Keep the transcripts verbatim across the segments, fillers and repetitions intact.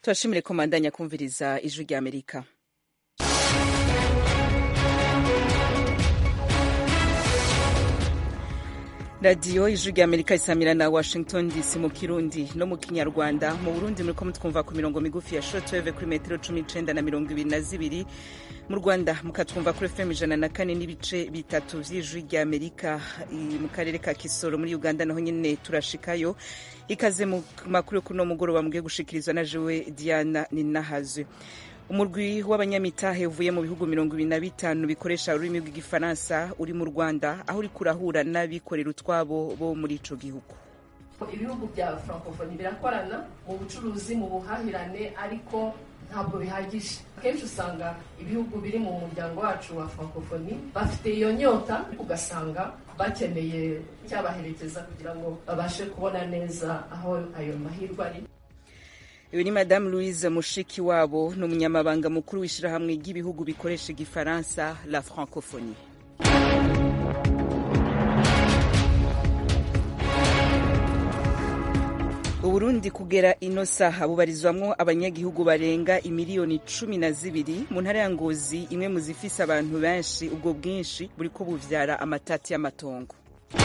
turashimire komandanya kumviriza ijwi rya Amerika. radiyo ijwi rya Amerika isamira na Washington D C mu Kirundi no mu Kinyarwanda. Mu Burundi muriko mutwumva ku mirongo migufi ya shortwave kuri metero cumi n'icenda na mirongo ibiri na zibiri. Mu Rwanda mukatwumva kuri F M ijana na kane n'ibice bitatu vy'ijwi rya Amerika. Mu karere ka Kisoro muri Uganda naho nyene turashikayo. Ikaze mu makuru kuno mugoroba mugiye gushikirizwa na jewe Diana Ninahazwe. Umurwi w'abanyamitahe uvuye mu bihugu mirongo ibiri na bitanu bikoresha ururimi rw'igifaransa uri mu Rwanda aho uri kurahura n'abikorera utwabo bo muri ico gihugu. Ibihugu bya Francophonie birakorana mu bucuruzi mu buhahirane ariko ntabwo bihagije. Kenshi usanga ibihugu biri mu muryango wacu wa Francophonie bafite iyo nyota, ugasanga bakeneye cyabaherekeza kugira ngo babashe kubona neza aho ayo mahirwe ari. Uyu ni Madame Louise Mushikiwabo, ni umunyamabanga mukuru w'ishirahamwe ry'ibihugu bikoresha igifaransa la Francophonie. Uburundi kugera ino saha bubarizwamwo abanyagihugu barenga imiliyoni cumi na zibiri mu ntara ya Ngozi, imwe mu zifise abantu benshi. Ubwo bwinshi buriko buvyara amatati y'amatongo.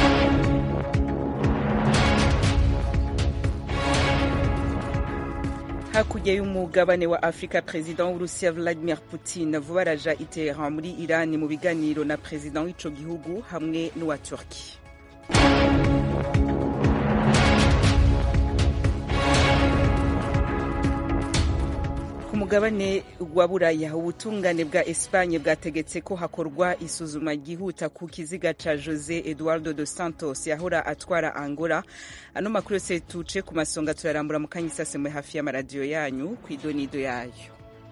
Hakurya y'umugabane wa Afrika, President w'Urusiya Vladimir Putin vuba araja i Tehran muri Iran mu biganiro na President w'ico gihugu hamwe n'uwa Turkey. Ku mugabane wa Buraya, ubutungane bwa Espagne bwategetse ko hakorwa isuzuma ryihuta ku kiziga ca José Eduardo dos Santos yahora atwara Angola. Ano makuru yose tuce ku masonga turarambura mu kanya isase mwe hafi y'amaradiyo yanyu kw'idonido yayo.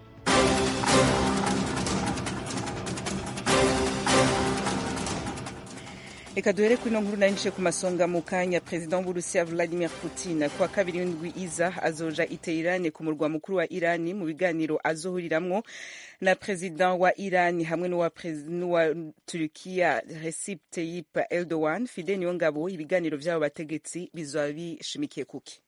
Eka duhere kwino nkuru narinjije ku masonga mu kanya. President w'Urusiya Vladimir Putin kwa kabiri w'indwi iza azoja i Tehran ku murwa mukuru wa Iran mu biganiro azohuriramwo na President wa Iran hamwe n'uwa n'uwa Turkiya Recep Tayyip Erdogan. Fide Niyongabo, ibiganiro vy'abo bategetsi bizoba bishimikiye kuki?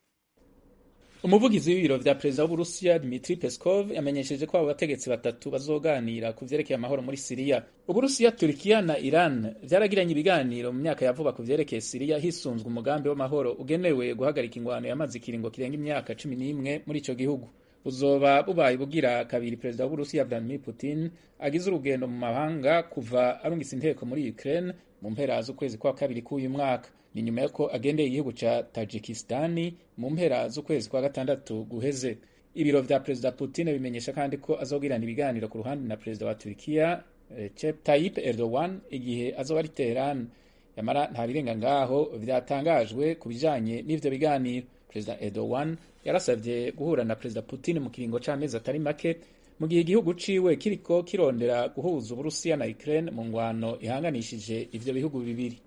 Umuvugizi w'ibiro vya Perezida w'Uburusiya Dmitry Peskov yamenyesheje ko abo bategetsi batatu bazoganira ku vyerekeye amahoro muri Siriya. Uburusiya, Turkiya na Iran vyaragiranye ibiganiro mu myaka ya vuba ku vyerekeye Siriya hisunzwe umugambi w'amahoro ugenewe guhagarika ingwano yamaze ikiringo kirenga imyaka cumi n'imwe muri ico gihugu. Buzoba bubaye bugira kabiri Perezida w'Uburusiya Vladimir Putin agize urugendo mu mahanga kuva arungitse inteko muri Ukraine mu mpera z'ukwezi kwa kabiri k'uyu mwaka. Ni nyuma yuko agendeye igihugu ca Tajikistani mu mpera z'ukwezi kwa gatandatu guheze. Ibiro vya Perezida Putin bimenyesha kandi ko azogirana ibiganiro ku ruhande na Perezida wa Turkiya Recep Tayyip Erdogan igihe azoba ari Tehran. Yamara nta birenga ngaho vyatangajwe ku bijanye n'ivyo biganiro. Perezida Erdogan yarasavye guhura na Perezida Putin mu kiringo c'amezi atari make mu gihe igihugu ciwe kiriko kirondera guhuza Uburusiya na Ukraine mu ngwano ihanganishije ivyo bihugu bibiri.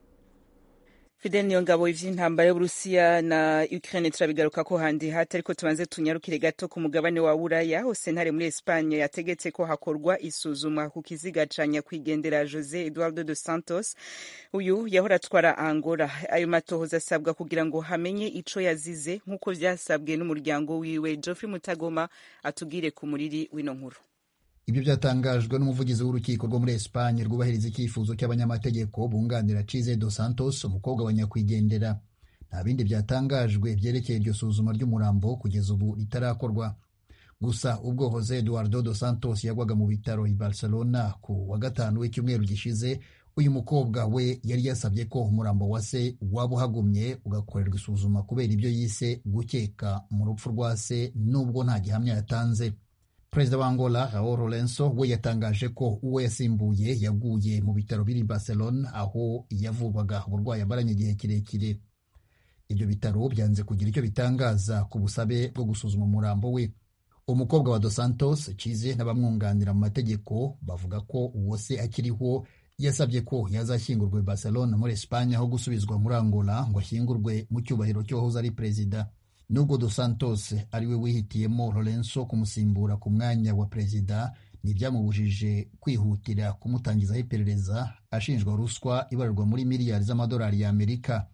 Fidel Niyongabo, ivy'intambara y'Uburusiya na Ukraine turabigaruka ko handi hati, ariko tubanze tunyarukire gato ku mugabane wa Buraya. Sentare muri Espagne yategetse ko hakorwa isuzuma ku kiziga ca nyakwigendera José Eduardo dos Santos, uyu yahora atwara Angola. Ayo matohoza asabwa kugira ngo hamenye ico yazize nk'uko vyasabwe n'umuryango wiwe. Geoffrey Mutagoma atugire ku muriri w'ino nkuru. Ibyo byatangajwe n'umuvugizi w'urukiko rwo muri Espagne rwubahiriza icyifuzo cy'abanyamategeko bunganira José dos Santos, umukobwa wa nyakwigendera. Nta bindi byatangajwe byerekeye iryo suzuma ry'umurambo kugeza ubu ritarakorwa. Gusa ubwo José Eduardo dos Santos yagwaga mu bitaro i Barcelona ku wa gatanu w'icyumweru gishize, uyu mukobwa we yari yasabye ko umurambo wa se waba uhagumye ugakorerwa isuzuma kubera ibyo yise gukeka mu rupfu rwa se, nubwo nta gihamya yatanze. Perezida wa Angola João Lourenço we yatangaje ko uwo yasimbuye yaguye mu bitaro biri Barcelona aho yavurwaga uburwayi amaranye igihe kirekire. Ibyo bitaro byanze kugira icyo bitangaza ku busabe bwo gusuzuma umurambo we. Umukobwa wa dos Santos Chize n'abamwunganira mu mategeko bavuga ko uwo se akiriho yasabye ko yazashyingurwa i Barcelona muri Espagne aho gusubizwa muri Angola ngo ashyingurwe mu cyubahiro cyohoze ari perezida. Nubwo dos Santos ari we wihitiyemo Lourenço kumusimbura ku mwanya wa perezida, ntibyamubujije kwihutira kumutangizaho iperereza ashinjwa ruswa ibarirwa muri miliyari z'amadolari y'Amerika.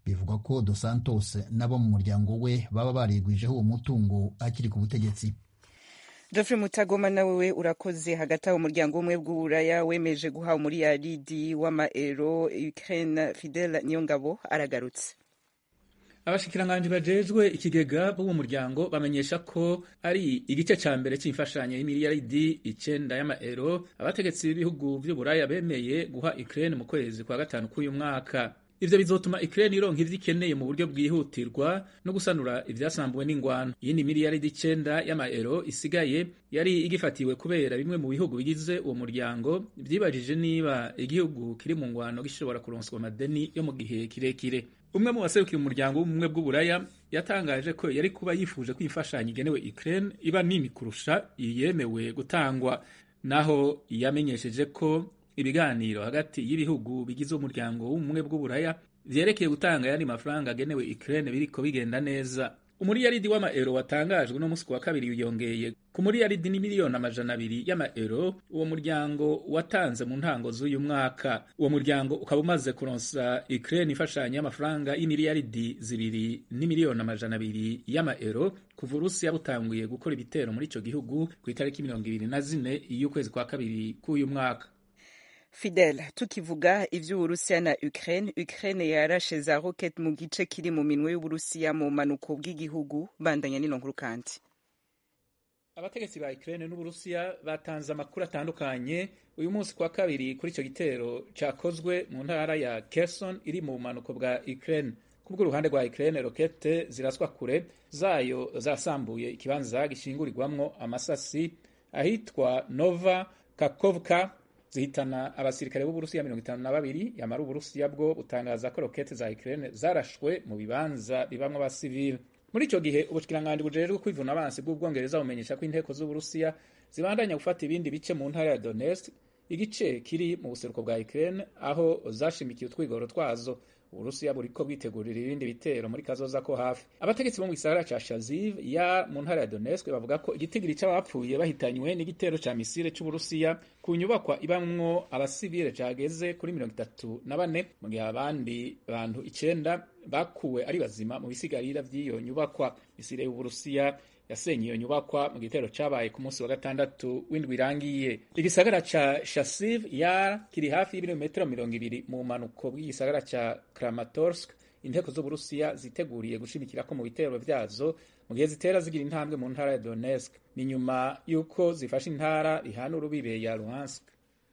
bivugwa ko Dos Santos nabo mu muryango we baba barigwijeho uwo mutungo akiri ku butegetsi. Geoffrey Mutagoma nawe urakoze. Hagati aho umuryango umwe bw'uburaya wemeje guha umuriyaridi w'amaero Ukraine. Fidel Niyongabo aragarutse. Abashikiranganje bajejwe ikigega b'uwo muryango bamenyesha ko ari igice ca mbere c'imfashanyo y'imiliyaridi icenda y'amaero abategetsi b'ibihugu vy'uburaya bemeye guha Ukraine mu kwezi kwa gatanu k'uyu mwaka. Ivyo bizotuma Ukraine ironka ivyo ikeneye mu buryo bwihutirwa no gusanura ivyasambuwe n'ingwano. Iyindi miliyaridi icenda y'amaero isigaye yari igifatiwe kubera bimwe mu bihugu bigize uwo muryango vyibajije niba igihugu kiri mu ngwano gishobora kuronswa amadeni yo mu gihe kirekire. Umwe mu baserukira umuryango w'ubumwe bw'uburaya yatangaje ko yari kuba yifuje ko imfashanyo igenewe Ukraine iba nini kurusha iyemewe gutangwa, naho yamenyesheje ko ibiganiro hagati y'ibihugu bigize umuryango w'ubumwe bw'uburaya vyerekeye gutanga yandi mafaranga agenewe Ukraine biriko bigenda neza. Umuriyaridi w'amaero watangajwe no musi wa kabiri yongeye ku muriyaridi ni miliyoni amajana abiri y'amaero uwo muryango watanze mu ntango z'uyu mwaka. Uwo muryango ukaba umaze kuronsa Ukraine ifashanyo y'amafaranga y'imiliyaridi zibiri ni miliyoni amajana abiri y'amaero kuva Urusiya butanguye gukora ibitero muri ico gihugu ku itariki mirongo ibiri na zine y'ukwezi kwa kabiri k'uyu mwaka. Fidel, tukivuga ivy'Uburusiya na Ukraine, Ukraine yarashe za rocket mu gice kiri mu minwe y'Uburusiya mu manuko bw'igihugu. Bandanya nino nkuru kandi. Abategetsi ba Ukraine n'Uburusiya batanze amakuru atandukanye uyu munsi kwa kabiri kuri ico gitero cakozwe mu ntara ya Kherson iri mu manuko bwa Ukraine. Kubwo uruhande rwa Ukraine, rokete ziraswa kure zayo zasambuye ikibanza gishingurirwamwo amasasi ahitwa Nova Kakhovka, zihitana abasirikare b'Uburusiya mirongo itanu na babiri. Yamara Uburusiya bwo butangaza ko rokete za Ukraine zarashwe mu bibanza bibamwo abasivili. Muri ico gihe ubushikiranganje bujejwe kwivuna abansi bw'Ubwongereza bumenyesha ko inteko z'Uburusiya zibandanya gufata ibindi bice mu ntara ya Donetsk, igice kiri mu buseruko bwa Ukraine aho zashimikiye utwigoro twazo. Uburusiya buriko bwitegurira ibindi bitero muri kazoza ko hafi. Abategetsi bo mu gisagara ca Shaziv ya mu ntara ya Donetsk bavuga ko igitigiri c'abapfuye bahitanywe n'igitero ca misile c'Uburusiya ku nyubakwa ibamwo abasivile cageze kuri mirongo itatu na bane, mu gihe abandi bantu icenda bakuwe ari bazima mu bisigarira vy'iyo nyubakwa. Misile y'Uburusiya yasenye iyo nyubakwa mu gitero cabaye ku munsi wa gatandatu w'indwi irangiye. Igisagara ca Shaziv ya kiri hafi y'ibirometero mirongo ibiri mu manuko bw'igisagara ca Kramatorsk. Inteko z'Uburusiya ziteguriye gushimikirako mu bitero vyazo mu gihe zitera zigira intambwe mu ntara ya Donetsk. Ni nyuma yuko zifashe intara ihana urubibe ya Luhansk.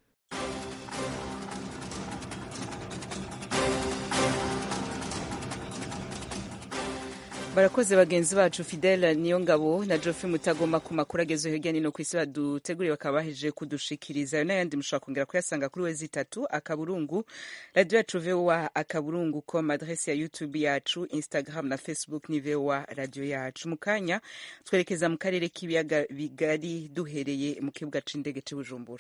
Barakoze bagenzi bacu Fidel Niyongabo na Geoffrey Mutagoma ku makuru ageze hirya no ku isi baduteguriye bakabaheje kudushikiriza. N'ayandi mushobora kongera kuyasanga kuri wezi itatu akaburungu radio yacu V O A akaburungu com, adresse ya YouTube yacu, Instagram na Facebook ni V O A radio yacu. Mukanya twerekeza mu karere k'ibiyaga bigari duhereye mu kibuga c'indege c'i Bujumbura.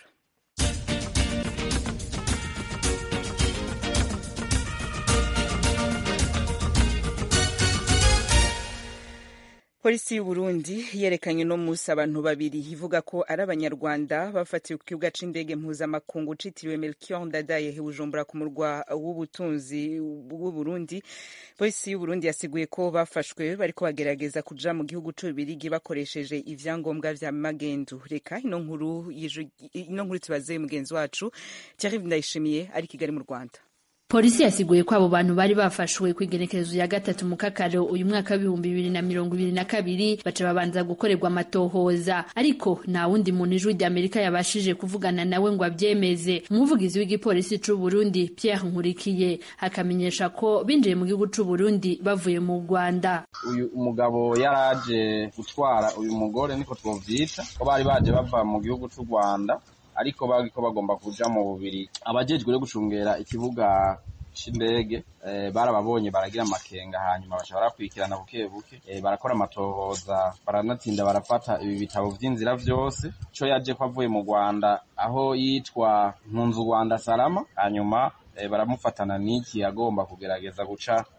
Polisi y'u Burundi yerekanye no musi abantu babiri ivuga ko ari abanyarwanda bafatiwe ku kibuga c'indege mpuzamakungu citiriwe Melchior Ndadaye i Bujumbura ku murwa w'ubutunzi w'u Burundi. Polisi y'u Burundi yasiguye ko bafashwe bariko bagerageza kuja mu gihugu c'Ububirigi bakoresheje ivyangombwa vya magendu. Reka ino nkuru ino nkuru tubaze mugenzi wacu Thierry Ndayishimiye ari Kigali mu Rwanda. Polisi yasiguye ko abo bantu bari bafashwe kw'igenekerezo ya gatatu mu kakaro uyu mwaka w'ibihumbi bibiri na mirongo ibiri na kabiri, baca babanza gukorerwa amatohoza, ariko nta wundi muntu ijwi ry'Amerika yabashije kuvugana nawe ngo avyemeze. Umuvugizi w'igipolisi c'u Burundi Pierre Nkurikiye akamenyesha ko binjiye mu gihugu c'u Burundi bavuye mu Rwanda. Uyu umugabo yaraje gutwara uyu mugore, niko twovyita, ko bari baje bava mu gihugu c'u Rwanda ariko bagiko bagomba kuja mu Bubiri. Abajejwe rero gucungera ikibuga c'indege eh, barababonye baragira amakenga, hanyuma baca barakwikirana buke buke, eh, barakora amatohoza, baranatinda barafata ibi bitabo vy'inzira vyose. Co yaje ko avuye mu Rwanda aho yitwa Mpunzu Rwanda Salama, hanyuma eh, baramufatana n'iki agomba kugerageza guca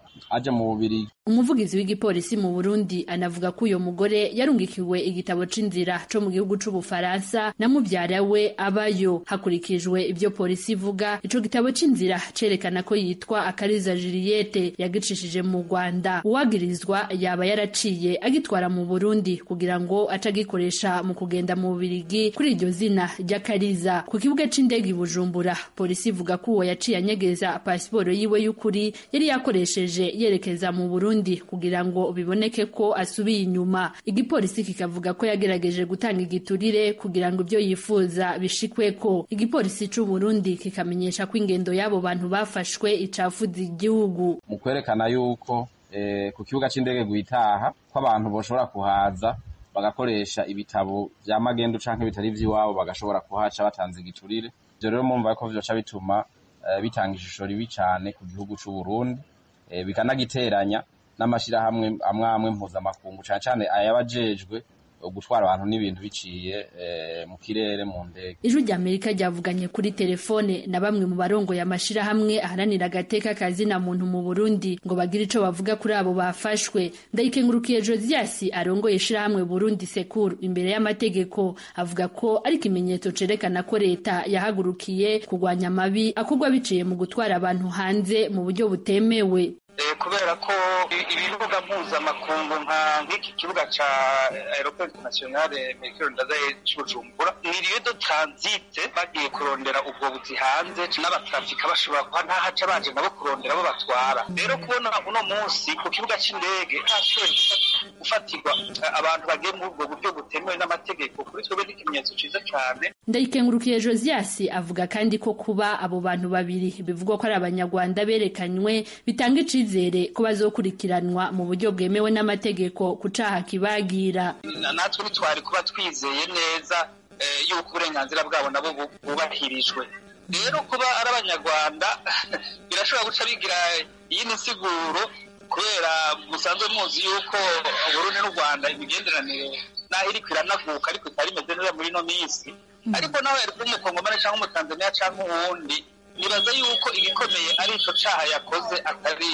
aje mu Bubirigi. Umuvugizi w'igipolisi mu Burundi anavuga ko uyo mugore yarungikiwe igitabo c'inzira co mu gihugu c'Ubufaransa na muvyara we abayo. Hakurikijwe ivyo polisi ivuga, ico gitabo c'inzira cerekana ko yitwa Akariza Juliette yagicishije mu Rwanda. Uwagirizwa yaba yaraciye agitwara mu Burundi kugira ngo atagikoresha mu kugenda mu Bubirigi kuri iryo zina ry'Akariza. Ku kibuga c'indege i Bujumbura, polisi ivuga ko uwo yaciye anyegeza pasiporo yiwe y'ukuri yari yakoresheje yerekeza mu Burundi kugira ngo biboneke ko asubiye inyuma. Igipolisi kikavuga ko yagerageje gutanga igiturire kugira ngo ibyo yifuza bishikweko. Igipolisi c'u Burundi kikamenyesha ko ingendo y'abo bantu bafashwe icafuza igihugu. Mu kwerekana yuko eh, ku kibuga c'indege guitaha ko abantu boshobora kuhaza bagakoresha ibitabo vya magendu canke bitari vy'iwabo bagashobora kuhaca batanze igiturire. Ivyo rero mumva ko vyoca bituma eh, bitanga ishusho ribi cane ku gihugu c'u Burundi, eh, bikanagiteranya n'amashirahamwe amwe amwe mpuzamakungu cane cane ayabajejwe gutwara abantu n'ibintu biciye e, mu kirere mu ndege. Ijwi ry'Amerika ryavuganye kuri telefone na bamwe mu barongo y'amashirahamwe aharanira agateka kazi na muntu mu Burundi ngo bagire ico bavuga kuri abo bafashwe. Ndayikengurukiye Josias arongoye ishirahamwe Burundi Secure imbere y'amategeko avuga ko ari ikimenyetso cerekana ko leta yahagurukiye kurwanya amabi akorwa biciye mu gutwara abantu hanze mu buryo butemewe. Kubera ko ibibuga mpuzamakungu nka nk'iki kibuga ca Aeroport National Melchior Ndadaye c'Ubujumbura ni lieu de transit, bagiye kurondera ubwo buzi hanze n'abatrafika bashobora kuba ntahaca baje nabo kurondera abo batwara. Rero kubona uno munsi ku kibuga c'indege hashoboye gufatirwa abantu bagiye mu ubwo buryo butemewe n'amategeko, kuri twebwe ni ikimenyetso ciza cane. Ndayikengurukiye Josias avuga kandi ko kuba abo bantu babiri bivugwa ko ari abanyarwanda berekanywe bitanga icizere ko bazokurikiranwa mu buryo bwemewe n'amategeko ku caha kibagira. Natwe bitwari kuba twizeye neza eh, yuko uburenganzira bwabo nabo bubahirijwe. Rero kuba ari abanyarwanda birashobora guca bigira iyi nsiguro, kubera musanzwe muzi yuko Burundi n'u Rwanda imigenderanire naho iri kwiranavuka ariko itari imeze neza muri no minsi. Ariko nawe ari umukongomani canke umutanzania canke uwundi, nibaza yuko igikomeye ari ico caha yakoze atari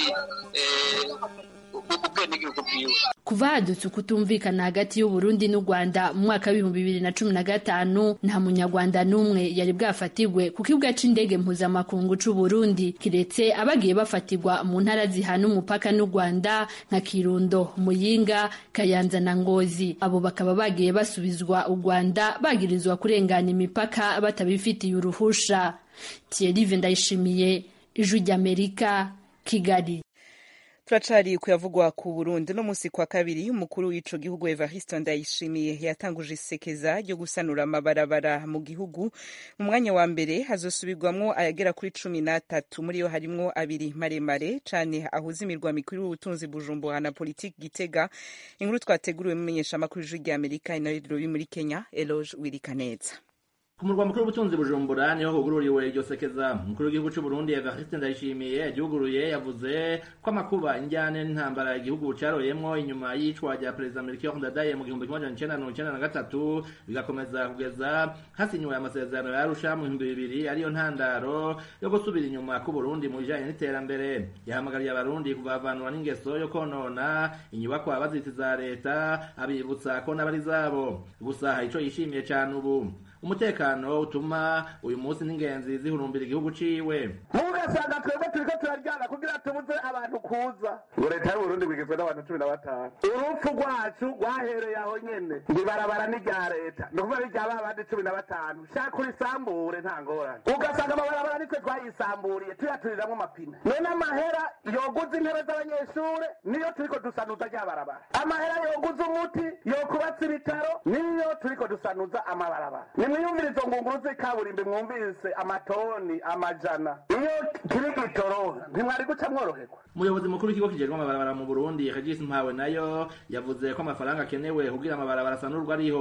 ubwenegihugu bwiwe. Kuva hadutse ukutumvikana hagati y'u Burundi n'u Rwanda mu mwaka w'ibihumbi bibiri na cumi na gatanu, nta munyarwanda n'umwe yari bwafatirwe ku kibuga c'indege mpuzamakungu c'u Burundi, kiretse abagiye bafatirwa mu ntara zihana umupaka n'u Rwanda nka Kirundo, Muyinga, Kayanza na Ngozi. Abo bakaba bagiye basubizwa u Rwanda bagirizwa kurengana imipaka batabifitiye uruhusha. Thierry Vendayishimiye, Ijwi ry'Amerika, Kigali. Turacari kuyavugwa ku Burundi. No musi kwa kabiri umukuru w'ico gihugu Evariste Ndayishimiye yatanguje isekeza ryo gusanura amabarabara mu gihugu. Mu mwanya wa mbere hazosubirwamwo ayagera kuri cumi na tatu, muri yo harimwo abiri maremare cane ahuza imirwa mikuru y'ubutunzi Bujumbura na politiki Gitega. Inkuru twateguriwe mumenyesha makuru y'Ijwi ry'Amerika Nairobi muri Kenya, Eloge Wirikaneza. Ku murwa mukuru w'ubutunzi Bujumbura niho hugururiwe iryo sekeza. Umukuru w'igihugu c'u Burundi Evariste Ndayishimiye yaryuguruye yavuze ko amakuba injyane n'intambara igihugu caroyemwo inyuma y'icwa rya Perezida Melchior Ndadaye mu gihumbi kimwe amajana icenda na mirongo icenda na gatatu bigakomeza kugeza hasinywe amasezerano ya Arusha mu bihumbi bibiri ariyo ntandaro yo gusubira inyuma ku Burundi mu bijanye n'iterambere. Yahamagariye abarundi kuvavanura n'ingeso yo konona inyubakwa bazitiza leta, abibutsa ko n'abari zabo. Gusa ico yishimiye cane ubu umutekano utuma uyu munsi n'ingenzi zihurumbira igihugu ciwe. Mugasanga twebwe turiko turaryana kugira tubuze abantu kuza ngo leta y'u Burundi igizwe n'abantu cumi na batanu. Urupfu rwacu rwahereye aho nyene, ndibarabara n'irya leta ndikuvuga n'irya babandi cumi na batanu. Shaka urisambure nta ngorane. Ugasanga amabarabara nitwe twayisamburiye tuyaturiramwo amapine. None amahera yoguza intebe z'abanyeshure niyo turiko dusanuza rya barabara. Amahera yoguza umuti, yokubatsa ibitaro niyo turiko dusanuza amabarabara. Mwiyumvirizo ngunguru z'ikaburimbi mwumvise amatoni amajana iyo kiri gitoroha ntimwari guca mworoherwa. Umuyobozi mukuru w'ikigo kijejwe amabarabara mu Burundi Regis Mpawe nayo yavuze ko amafaranga akenewe kugira amabarabara asanurwa ariho.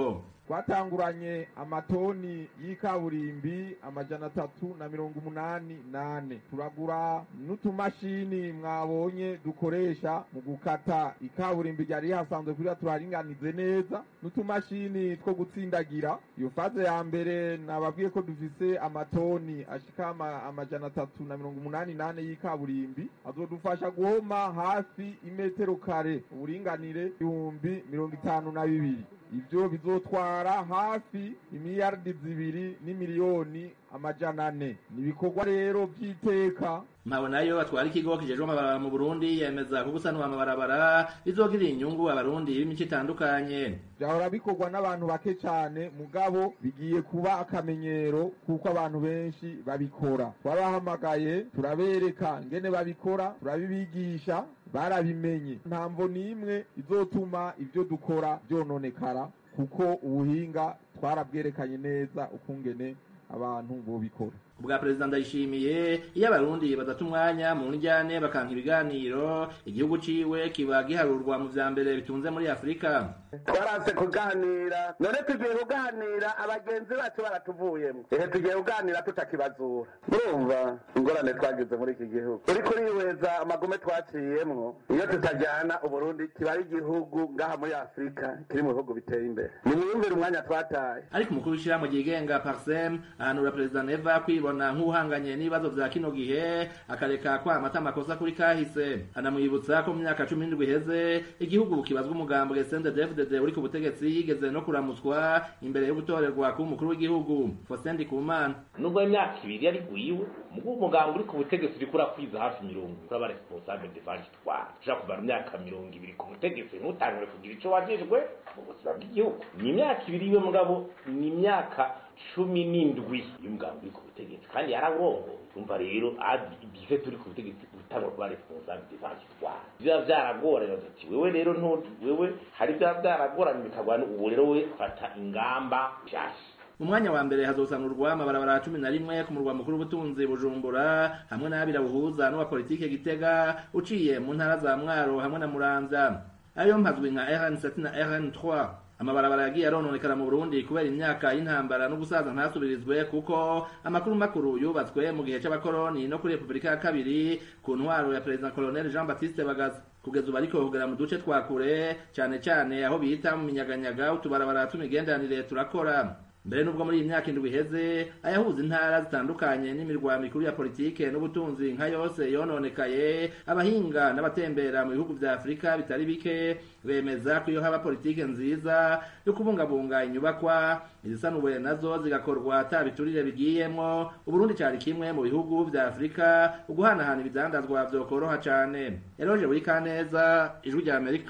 twatanguranye amatoni y'ikaburimbi amajana atatu na mirongo umunani nane turagura n'utumashini mwabonye dukoresha mu gukata ikaburimbi ryari hasanzwe kugira turaringanize neza n'utumashini two gutsindagira. Iyo faze ya mbere nababwiye ko dufise amatoni ashika amajana atatu na mirongo umunani nane y'ikaburimbi azodufasha guhoma hafi imetero kare uburinganire ibihumbi mirongo itanu na bibiri. Ivyo bizotwara hafi imiliyaridi zibiri n'imiliyoni amajana ane. Nibikorwa rero by'iteka. Mpabonayo atwara ikigo kijejwe amabarabara mu Burundi yemeza ko gusanura amabarabara bizogirira inyungu abarundi b'imico itandukanye. Byahora bikorwa n'abantu bake cyane, mugabo bigiye kuba akamenyero kuko abantu benshi babikora. Twabahamagaye turabereka ngene babikora, turabibigisha, barabimenye. Ntamvo nimwe izotuma ivyo dukora byononekara kuko ubuhinga twarabwerekanye neza ukungene abantu bobikora. Ubwa Perezida Ndayishimiye iyo abarundi badata umwanya mu njyane bakanka ibiganiro igihugu ciwe kiba giharurwa mu vya mbere bitunze muri Afrika. Twarase kuganira none tugiye kuganira abagenzi bacu baratuvuyemo ehe tugiye kuganira tutakibazura. Urumva ingorane twagize muri iki gihugu uri kuriweza amagume twaciyemwo iyo tutajyana Uburundi kiba ari igihugu ngaha muri Afrika kiri mu bihugu biteye imbere. Ni mwumvira umwanya twataye. Ariko umukuru w'ishirahamwe ryigenga Parsem ahanura Perezida Neva kwibona nk'uhanganye n'ibibazo vya kino gihe akareka kwamata amakosa kuri kahise. Anamwibutsa ko mu myaka cumi n'indwi iheze igihugu kibazwa umugambwe C N D D F D D uri ku butegetsi yigeze no kuramutswa imbere yo gutorerwa ku mukuru w'igihugu Faustin Ndikumana. Nubwo imyaka ibiri yari guyiwe mugo umugambwe uri ku butegetsi uri kurakwiza hafi mirongo kuri responsable de vingt-trois ushaka kuva mu myaka mirongo ibiri ku butegetsi ntutangire kugira ico wajejwe mu buzima bw'igihugu. Ni imyaka ibiri iwe mugabo ni imyaka cumi n'indwi y'umugambwe uri ku butegetsi kandi yarawurongoye. Umva rero ibihe turi ku butegetsi utangwa kuba responsable de vingt-trois biba vyaragoranye ati wewe rero ntuti wewe hari bya byaragoranye bikagwana ubu rero we fata ingamba nshasha. Mu mwanya wa mbere hazosanurwa amabarabara cumi na rimwe ku murwa mukuru w'ubutunzi Bujumbura hamwe n'abira buhuza n'uwa politike Gitega uciye mu ntara za Mwaro hamwe na Muramvya. Ayo mpazwe nka R N sept na R N trois. Amabarabara yagiye arononekara mu Burundi kubera imyaka y'intambara no gusaza ntasubirizwe kuko amakuru makuru yubatswe mu gihe c'abakoroni no kuri Republika ya kabiri ku ntwaro ya President Colonel Jean Baptiste Bagaza. Kugeza ubu ariko kugera mu duce twa kure cyane cyane aho bita mu minyaganyaga utubarabara tumigenderanire turakora. Mbere nubwo muri iyi myaka indwi iheze ayahuza intara zitandukanye n'imirwa mikuru ya politike n'ubutunzi nka yose yononekaye, abahinga n'abatembera mu bihugu vya Afrika bitari bike bemeza ko iyo haba politike nziza yo kubungabunga inyubakwa izisanuwe nazo zigakorwa atabiturire bigiyemwo, Uburundi cyari kimwe mu bihugu vya Afrika uguhanahana ibidandazwa vyokoroha cane. Eroje buri kaneza, Ijwi rya Amerika.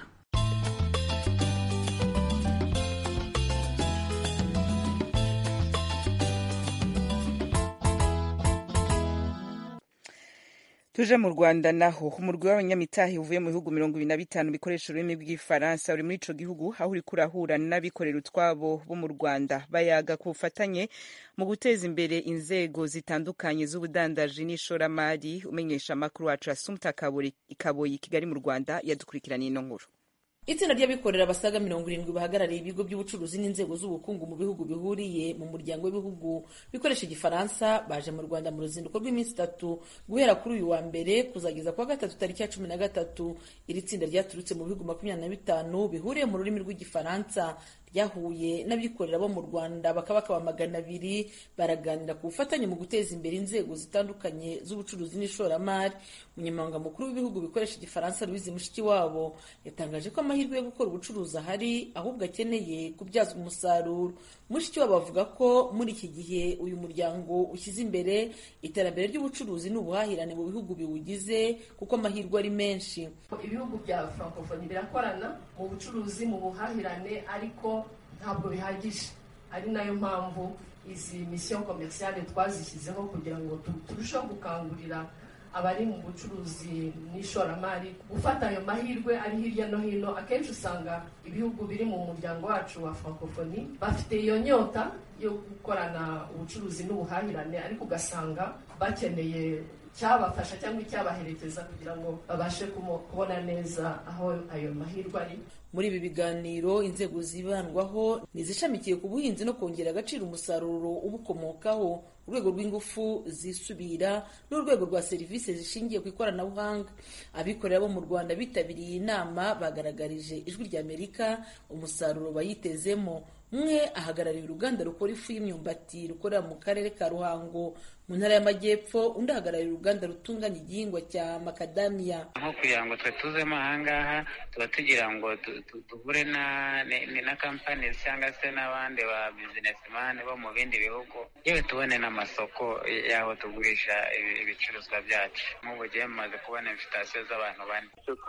Tuje mu Rwanda naho umurwi w'abanyamitahe uvuye mu bihugu mirongo ibiri na bitanu bikoresha ururimi rw'igifaransa uri muri ico gihugu aho uri kurahura n'abikorera utwabo bo mu Rwanda bayaga ku bufatanye mu guteza imbere inzego zitandukanye z'ubudandaji n'ishoramari. Umenyesha amakuru wacu Assumpta Kaboyi Kigali mu Rwanda yadukurikirana ino nkuru. Itsinda ry'abikorera basaga mirongo irindwi bahagarariye ibigo by'ubucuruzi n'inzego z'ubukungu mu bihugu bihuriye mu muryango w'ibihugu bikoresha igifaransa baje mu Rwanda mu ruzinduko rw'iminsi itatu guhera kuri uyu wa mbere kuzageza kwa gatatu tariki ya cumi na gatatu. Iri tsinda ryaturutse mu bihugu makumyabiri na bitanu bihuriye mu rurimi rw'igifaransa ryahuye n'abikorera bo mu Rwanda bakabaka magana abiri baraganira ku bufatanye mu guteza imbere inzego zitandukanye z'ubucuruzi n'ishoramari. Umunyamabanga mukuru w'ibihugu bikoresha igifaransa Louise Mushikiwabo yatangaje ko amahirwe yo gukora ubucuruzi ahari ahubwo akeneye kubyazwa umusaruro. Mushikiwabo avuga ko muri iki gihe uyu muryango ushyize imbere iterambere ry'ubucuruzi n'ubuhahirane mu bihugu biwugize kuko amahirwe ari menshi. Ibihugu bya Francophonie birakorana mu bucuruzi mu buhahirane ariko ntabwo bihagije, ari nayo mpamvu izi mission commerciale twazishyizeho kugira ngo turusheho gukangurira abari mu bucuruzi n'ishoramari gufata ayo mahirwe ari hirya no hino. Akenshi usanga ibihugu biri mu muryango wacu wa Francophonie bafite iyo nyota yo gukorana ubucuruzi n'ubuhahirane ariko ugasanga bakeneye cyabafasha cyangwa icyabaherekeza kugira ngo babashe kubona neza aho ayo mahirwe ari. Muri ibi biganiro inzego zibandwaho nizishamikiye ku buhinzi no kongera agaciro umusaruro ubukomokaho, urwego rw'ingufu zisubira n'urwego rwa serivisi zishingiye ku ikoranabuhanga. Abikorera bo mu Rwanda bitabiriye inama bagaragarije Ijwi ry'Amerika umusaruro bayitezemo. Umwe ahagarariye uruganda rukora ifu y'imyumbati rukorera mu karere ka Ruhango mu ntara y'Amajyepfo, undi ahagarariye uruganda rutunganya igihingwa cya makadamiya. Nko kugira ngo twe tuzemo ahangaha tuba tugira ngo duhure na na companies cyangwa se n'abandi ba businessman bo mu bindi bihugu, yewe tubone n'amasoko yaho tugurisha ibicuruzwa byacu. Nk'ubu gihe maze kubona invitation z'abantu bane.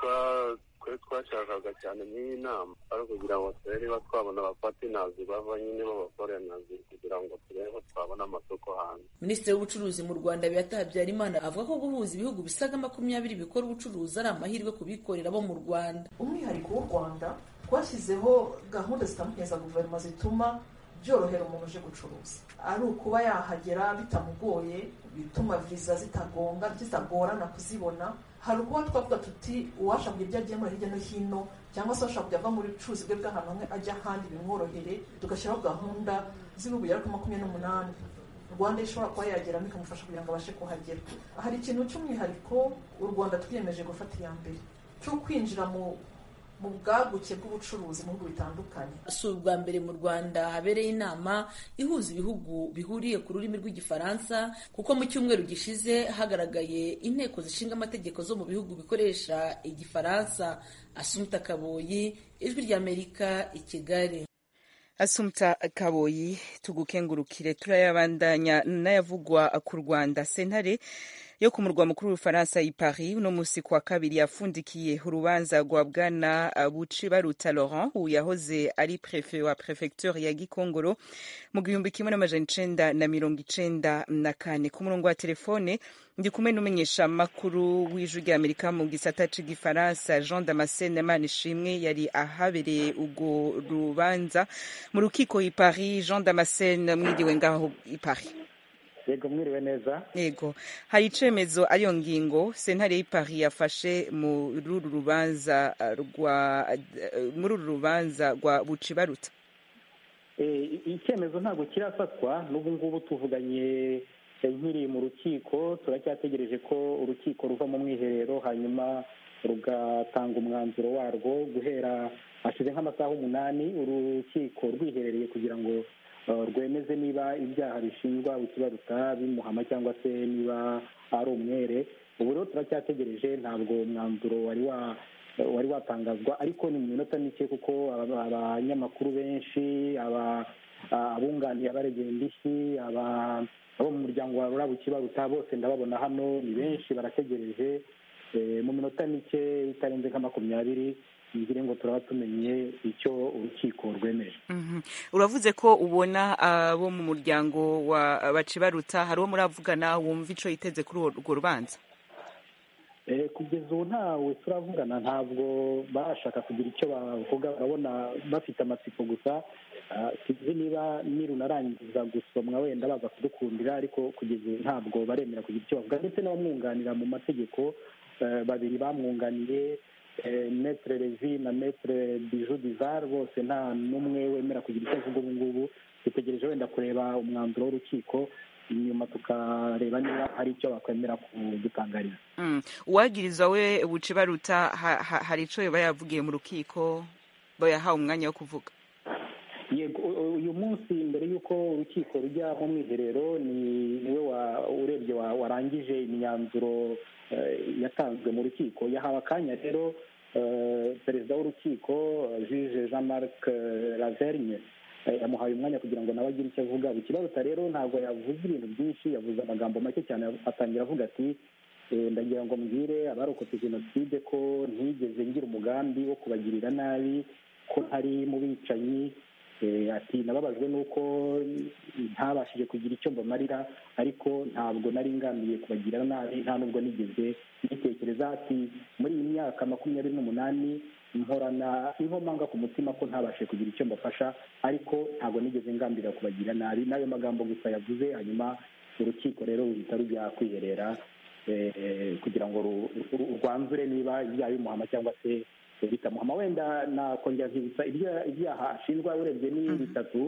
Kwe twashakaga cyane n'iyi nama ari kugira ngo turebe niba twabona abapatenazi bava nyine b'abaforenazi kugira ngo turebe ko twabona amasoko hanze. Minisitiri w'ubucuruzi mu Rwanda Beata Habyarimana avuga ko guhuza ibihugu bisaga makumyabiri bikora ubucuruzi ari amahirwe ku bikorera bo mu Rwanda. Umwihariko w'u Rwanda twashyizeho gahunda zitandukanye za guverinoma zituma byorohera umuntu uje gucuruza, ari ukuba yahagera bitamugoye, bituma viza zitagonga zitagorana kuzibona. Hari ukuba twavuga tuti uwasha kugira ibyo agiye muri hirya no hino cyangwa se washaka kujya ava muri bucuruzi bwe bw'ahantu hamwe ajya ahandi bimworohere, tugashyiraho gahunda z'ibihugu bigera kuri makumyabiri n'umunani Rwanda ishobora kuba yageramo ikamufasha kugira ngo abashe kuhagera. Hari ikintu cy'umwihariko u Rwanda twiyemeje gufata iya mbere cyo kwinjira mu mu bwaguke bw'ubucuruzi mu bihugu bitandukanye. Si ubwa mbere mu Rwanda habereye inama ihuza ibihugu bihuriye ku rurimi rw'igifaransa, kuko mu cyumweru gishize hagaragaye inteko zishinga amategeko zo mu bihugu bikoresha igifaransa. Assumpta Kaboyi, Ijwi ry'Amerika, i Kigali. Assumpta Kaboyi, tugukengurukire. Turayabandanya n'ayavugwa ku Rwanda. Sentare yo ku murwa mukuru w'Ubufaransa i Paris uno musi kwa kabiri yafundikiye urubanza rwa bwana Bucibaruta Laurent yahoze ari prefe wa prefecture ya Gikongoro mu gihumbi kimwe n'amajana icenda na mirongo icenda na kane. Ku murongo wa telefone ndi kumwe n'umumenyesha makuru w'Ijwi ry'Amerika mu gisata c'igifaransa Jean Damascene Manishimwe yari ahabereye ubwo rubanza mu rukiko i Paris. Jean Damascene, mwiriwe ngaho i Paris? Yego, mwiriwe neza. Yego, hari icemezo ariyo ngingo sentare y'i Paris yafashe muri uru rubanza rwa muri uru rubanza rwa Bucibaruta? Eh, icyemezo ntabwo kirafatwa n'ubu ngubu tuvuganye nkiri mu rukiko, turacyategereje ko urukiko ruva mu mwiherero hanyuma rugatanga umwanzuro warwo. Guhera hashize nk'amasaha umunani urukiko rwiherereye kugira ngo rwemeze niba ibyaha bishinjwa Bucibaruta bimuhama cyangwa se niba ari umwere. Ubu rero turacyategereje, ntabwo umwanzuro wari wa wari watangazwa, ariko ni mu minota mike kuko abanyamakuru benshi, abunganiye abaregera indishyi, abo mu muryango wa Laurent Bucibaruta bose ndababona hano, ni benshi barategereje. Mu minota mike itarenze nka makumyabiri ngire ngo turaba tumenye icyo urukiko rwemeje. Mm-hmm. Uravuze ko ubona abo uh, mu muryango wa Bucibaruta, hari uwo muravugana wumva ico yiteze kuri urwo rubanza? Eh, kugeza ubu ntawe turavugana, ntabwo bashaka kugira icyo bavuga, urabona bafite amatsiko gusa. Uh, sinzi niba nirunarangiza gusomwa wenda baza kudukundira, ariko kugeza ubu ntabwo baremera kugira icyo bavuga. Ndetse n'abamwunganira mu mategeko uh, babiri bamwunganiye, Maître Levi na Maître Bijou Bizarre, bose nta n'umwe wemera kugira icyo avuga. Ubu ngubu dutegereje wenda kureba umwanzuro w'urukiko, inyuma tukareba niba hari icyo bakwemera kudutangariza. Mm. Uwagirizwa we Bucibaruta ha, ha, hari ico yoba yavugiye mu rukiko bayahawe umwanya wo kuvuga? Yego, uyu munsi mbere y'uko urukiko rujya mu mwiherero ni niwe urebye warangije imyanzuro yatanzwe mu rukiko. Yahawe akanya rero perezida w'urukiko juge Jean Marc Lavergne yamuhaye umwanya kugira ngo nawe agire icyo avuga. Bucibaruta rero ntabwo yavuze ibintu byinshi, yavuze amagambo make cyane. Atangira avuga ati ndagira ngo mbwire abarokotse jenoside ko ntigeze ngira umugambi wo kubagirira nabi, ko ntari mu bicanyi. Ati nababajwe nuko ntabashije kugira icyo mbamarira, ariko ntabwo nari ngambiriye kubagirira nabi, nta nubwo nigeze nitekereza. Ati muri iyi myaka makumyabiri n'umunani mporana inkomanga ku mutima ko ntabashije kugira icyo mbafasha, ariko ntabwo nigeze ngambirira kubagirira nabi. N'ayo magambo gusa yavuze, hanyuma urukiko rero ruhita rujya kwiherera kugira ngo rwanzure niba yabimuhama cyangwa se bitamuhama. wenda nakongera nkibutsa ibyaha ashinjwa urebye ni bitatu,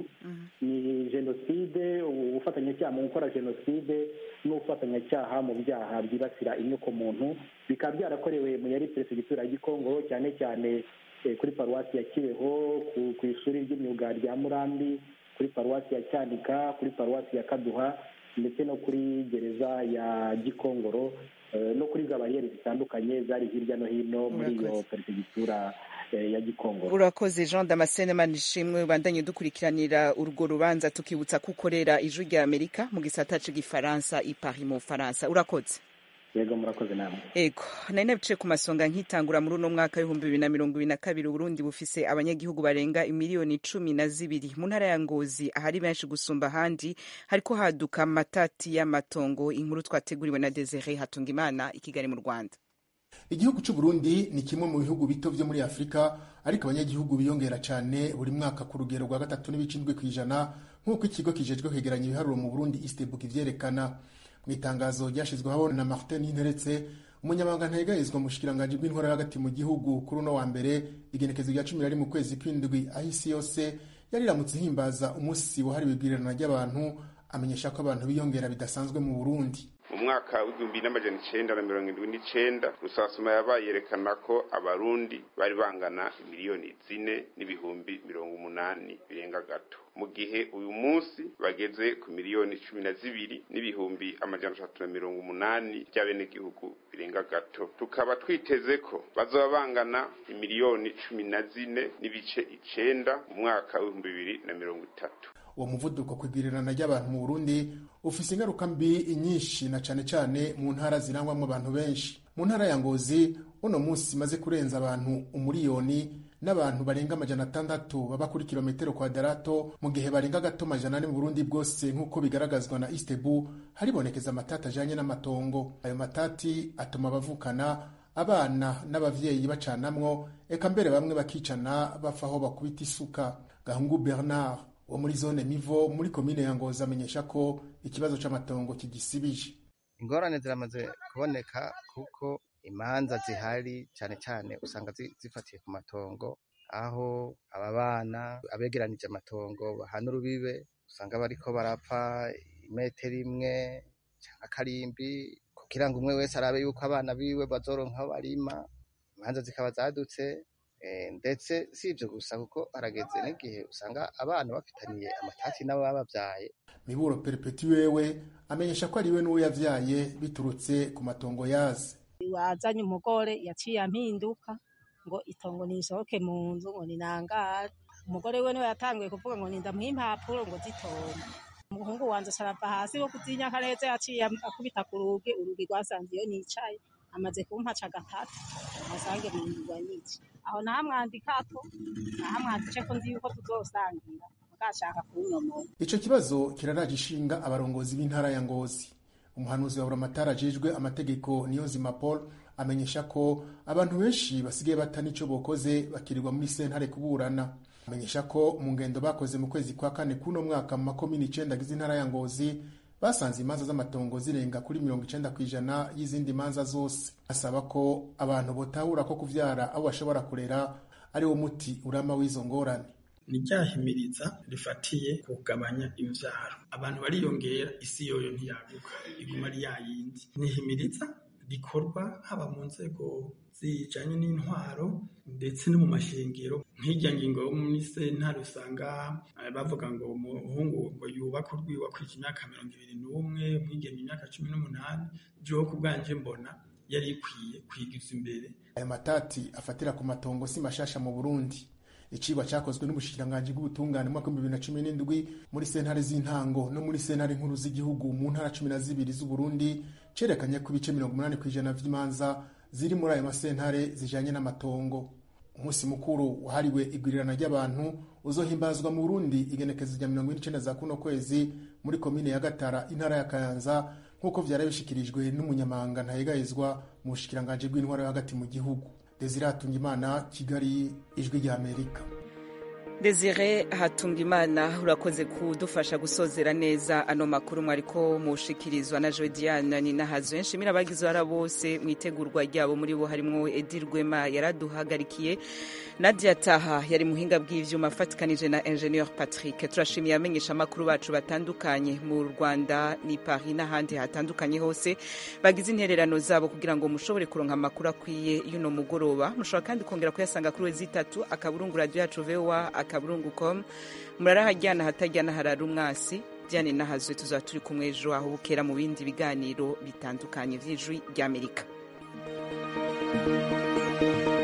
ni jenoside, ubufatanyacyaha mu gukora jenoside n'ubufatanyacyaha mu byaha byibasira inyokomuntu, bikaba byarakorewe mu yari perefegitura ya Gikongoro, cyane cyane kuri paruwasi ya Kibeho, ku ishuri ry'imyuga rya Murambi, kuri paruwasi ya Cyanika, kuri paruwasi ya Kaduha, ndetse no kuri gereza ya Gikongoro, no kuri za bariyeri zitandukanye zari hirya no hino muri iyo perefegitura ya Gikongoro. Urakoze Jean Damascene Manishimwe, bandanye dukurikiranira urwo rubanza, tukibutsa ko ukorera Ijwi rya Amerika mu gisata cy'igifaransa i Paris mu Faransa. Urakoze. Yego, murakoze namwe. Ego, nari nabice ku masonga nkitangura muri uno mwaka w'ibihumbi bibiri na mirongo ibiri na kabiri, Burundi bufise abanyagihugu barenga imiliyoni cumi na zibiri. Mu ntara ya Ngozi ahari benshi gusumba ahandi hariko haduka amatati y'amatongo. Inkuru twateguriwe na Desire Hatungimana i Kigali mu Rwanda. Igihugu cy'u Burundi ni kimwe mu bihugu bito byo muri Afrika, ariko abanyagihugu biyongera cyane buri mwaka ku rugero rwa gatatu n'ibicindwe kwijana, nk'uko ikigo kijejwe kwegeranya ibiharuro mu Burundi Istebu kivyerekana. Mu itangazo ryashizweho na Martin Interetse, umunyamabanga ntayegayezwa mu bushikiranganje bw'intwara hagati mu gihugu, kuri uno wa mbere igenekezo rya cumi na rimwe mu kwezi kw'indwi, aho isi yose yariramutse ihimbaza umunsi wahariwe ibwirirana ry'abantu, amenyesha ko abantu biyongera bidasanzwe mu Burundi. Mu mwaka w'igihumbi n'amajana icenda na mirongo indwi n'icenda, Rusasuma yabaye yerekana ko abarundi bari bangana miliyoni zine n'ibihumbi mirongo umunani birenga gato, mu gihe uyu munsi bageze ku miliyoni cumi na zibiri n'ibihumbi amajana atatu na mirongo umunani by'abenegihugu birenga gato. Tukaba twiteze ko bazoba bangana imiliyoni cumi na zine n'ibice icenda mu mwaka w'ibihumbi bibiri na mirongo itatu. Uwo muvuduko kwigwirirana ry'abantu mu Burundi ufise ingaruka mbi nyinshi, na cane cane mu ntara zirangwamwo abantu benshi. Mu ntara ya Ngozi uno munsi maze kurenza abantu umuriyoni n'abantu barenga amajana atandatu baba kuri kilometero kwadarato, mu gihe barenga gato amajana ane mu Burundi bwose, nk'uko bigaragazwa na Istebu. Haribonekeza amatati ajanye n'amatongo. Ayo matati atuma bavukana, abana n'abavyeyi bacanamwo, eka mbere bamwe bakicana bapfa aho bakubita isuka. Gahungu Bernard wo muri zone Mivo muri komine ya Ngozi amenyesha ko ikibazo c'amatongo kigisibije. Ingorane ziramaze kuboneka kuko imanza zihari cyane cyane usanga zifatiye ku matongo, aho aba bana abegeranije amatongo bahana urubibe usanga bariko barapfa imetero imwe cyangwa karimbi, kugira ngo umwe wese arabe yuko abana biwe bazoronka aho barima. Imanza zikaba zadutse. E, ndetse si ibyo gusa kuko arageze n'igihe usanga abana bafitaniye amatati n'ababavyaye. Miburo Perpeti wewe amenyesha ko ari we n'uwo yavyaye biturutse ku matongo yaze. Wazanye umugore yaciye ampinduka ngo itongo nisohoke mu nzu ngo ninangare. Umugore we niwe yatanguye kuvuga ngo nindamuha impapuro ngo zitonde. Umuhungu wanje sarava hasi wo kuzinyaka neza, yaciye akubita ku rugi, urugi rwasanze iyo nicaye, amaze kumpaca gatatu asange bindurwa n'iki. Aho nahamwandikako nahamwandike ko nzi yuko tuzosangira, mugashaka kunyomora. Ico kibazo kiraraje ishinga abarongozi b'intara ya Ngozi. Umuhanuzi wa Buramatari ajejwe amategeko Niyonzima Paul amenyesha ko abantu benshi basigaye batana ico bokoze bakirirwa muri sentare kuburana. Amenyesha ko mu ngendo bakoze mu kwezi kwa kane kuno mwaka mu makomini icenda agize intara ya Ngozi basanze imanza z'amatongo zirenga kuri mirongo icenda kw'ijana y'izindi manza zose. Asaba ko abantu botahura ko kuvyara abo bashobora kurera ari wo muti urama w'izo ngorane. Ni ryahimiriza rifatiye kugabanya imvyaro. Abantu bariyongera, isi yoyo ntiyaguka, iguma ari yayindi. Nihimiriza rikorwa haba mu nzego zijanye n'intwaro ndetse no mu mashengero. Nk'irya ngingo yo muri sentare usanga bavuga ngo umuhungu ngo yubaka urwiwe akwije imyaka mirongo ibiri n'umwe, umwigeme imyaka cumi n'umunani. Jewe ku bwanje mbona yari ikwiye kwigiza imbere. Ayo matati afatira ku matongo si mashasha mu Burundi. Icigwa cyakozwe n'ubushikiranganje bw'ubutungane mu mwaka w'ibihumbi bibiri na cumi n'indwi muri sentare z'intango no muri sentare nkuru z'igihugu mu ntara cumi na zibiri z'u Burundi cerekanye ko ibice mirongo umunani kw'ijana vy'imanza ziri muri ayo masentare zijanye n'amatongo. Umunsi mukuru wahariwe igwirirana ry'abantu uzohimbazwa mu Burundi igenekezo rya mirongo ine n'icenda za kuno kwezi muri komine ya Gatara, intara ya Kayanza, nk'uko vyari bishikirijwe n'umunyamabanga ntayegayezwa mu bushikiranganje bw'intwaro hagati mu gihugu. Desire Hatungimana, Kigali, Ijwi rya Amerika. Desire Hatungimana urakoze kudufasha gusozera neza ano makuru mwariko mushikirizwa na Jodiane ni nahazo nshimira abagize ara bose mwitegurwa ryabo muri bo harimo Edir Rwema yaraduhagarikiye Nadia Taha yari muhinga bw'ivyuma fatikanije na Engineer Patrick turashimiye amenyesha makuru bacu batandukanye mu Rwanda ni Paris n'ahandi hatandukanye hose bagize intererano zabo kugira ngo mushobore kuronka amakuru akwiye yuno mugoroba mushobora kandi kongera kuyasanga kuri wezi itatu akaburungu radio yacu V O A akaburungu com murarahajyana hatajyana harara umwasi Diane Nahazwe tuzaba turi kumwe ejo aho bukera mu bindi biganiro bitandukanye vy'ijwi ry'Amerika.